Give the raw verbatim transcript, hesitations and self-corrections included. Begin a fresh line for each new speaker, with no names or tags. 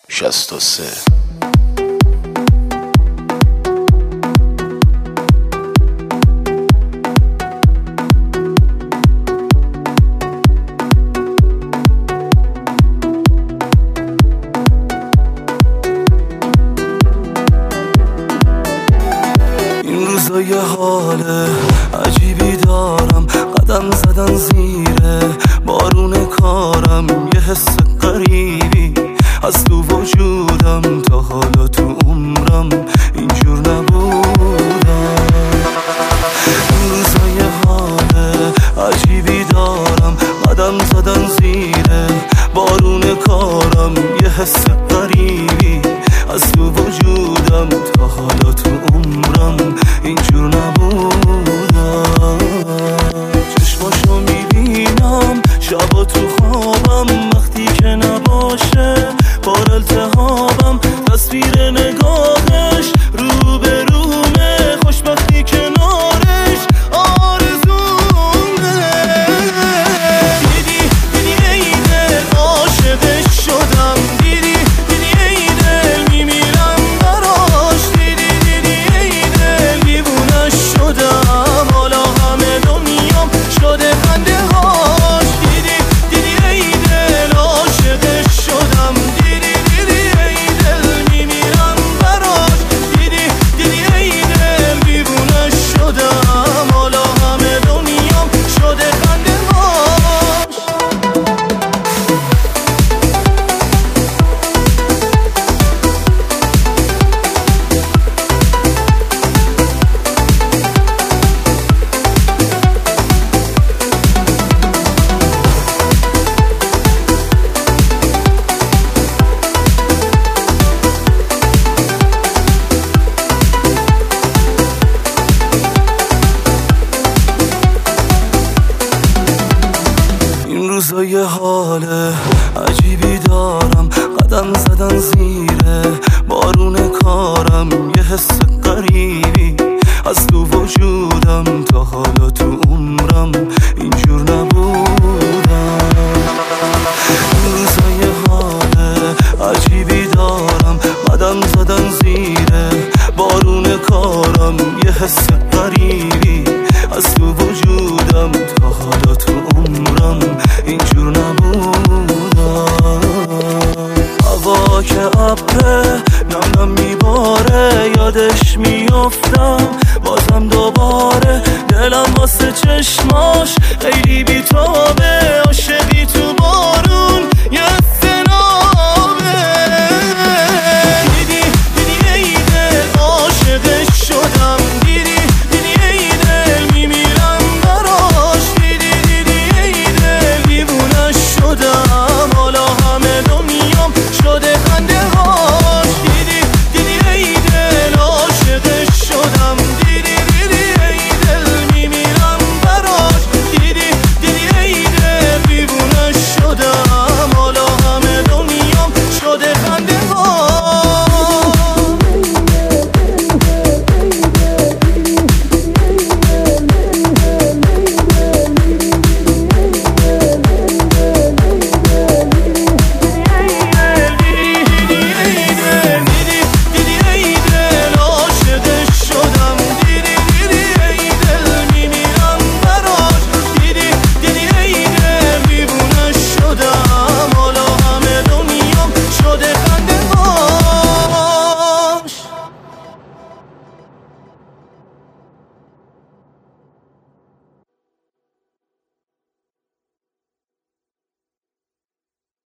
شصت و سه.
این روزا یه حال عجیبی دارم، قدم زدن زیره بارون کارم، یه حس غریبی از تو وجودم، تا حالا تو عمرم اینجور نبودم. این روزا یه حال عجیبی دارم، قدم زدن زیره بارون کارم، یه حس غریبی از تو وجودم، تا حالا تو عمرم اینجور نبودم. چشماشو میبینم شبا تو خوابم، وقتی که نباشه بار التهابم، تصویر نگاهش رو به رومه، خوشبختی کنارش آرزومه. دیدی دیدی ای دل عاشقش شدم، دیدی دیدی ای دل میمیرم براش، دیدی دیدی ای دل دیوونش شدم، حالا همه دنیام شده خنده هاش. دیدی دیدی ای دل عاشقش شدم، دیدی دیدی ای دل میمیرم براش، دیدی دیدی ای دل دیوونش شدم، حالا همه دنیام شده خنده هاش. این روزا یه حال عجیبی دارم، قدم زدن زیره بارون کارم، یه حس غریبی از تو وجودم، تا حالا تو عمرم اینجور نبودم. این روزا یه حال عجیبی دارم، قدم زدن زیره بارون کارم، یه حس غریبی از تو وجودم، تا حالا تو عمرم اینجور نبودم. هوا که ابره